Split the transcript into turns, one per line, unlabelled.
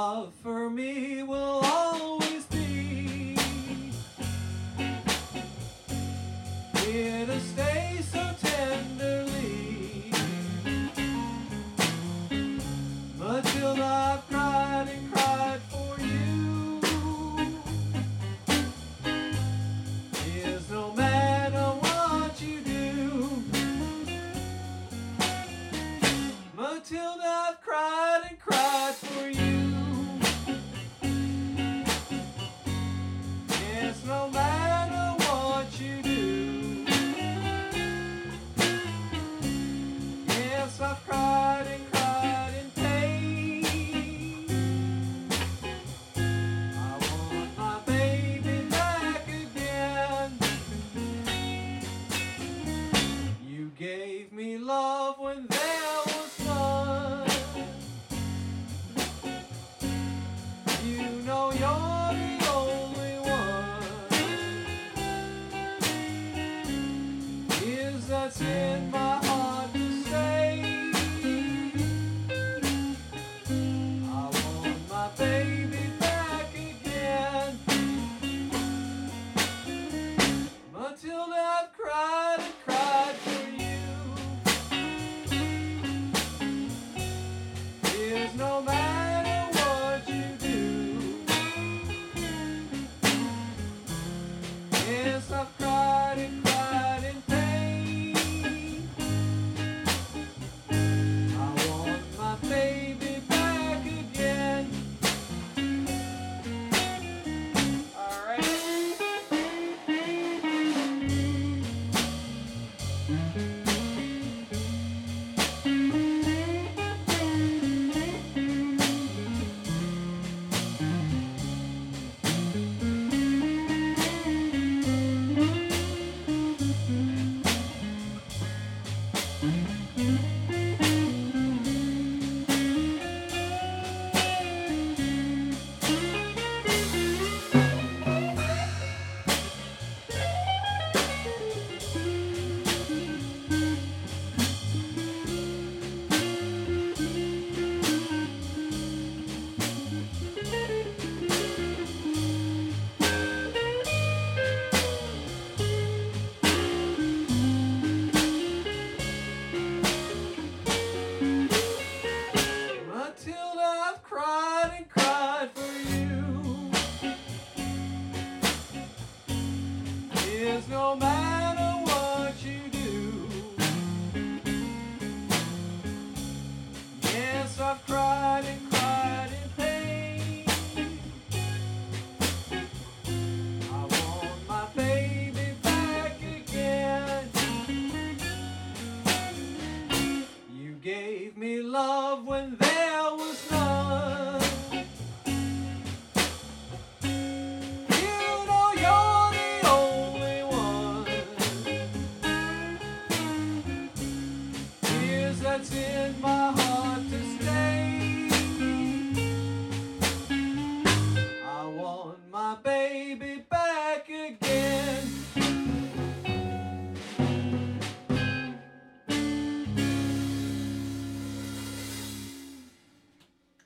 love for me will always be here to stay so tenderly. Matilda, I've cried and cried for you. Is no matter what you do. Matilda, I've cried and cried for you. Yes, no matter what you do. Yes, I've cried and cried in pain. I want my baby back again. You gave me love when there was none. You know you're the only one. Is that's in my heart to say. I want my baby back again. Matilda, I've cried and cried for you. Is no matter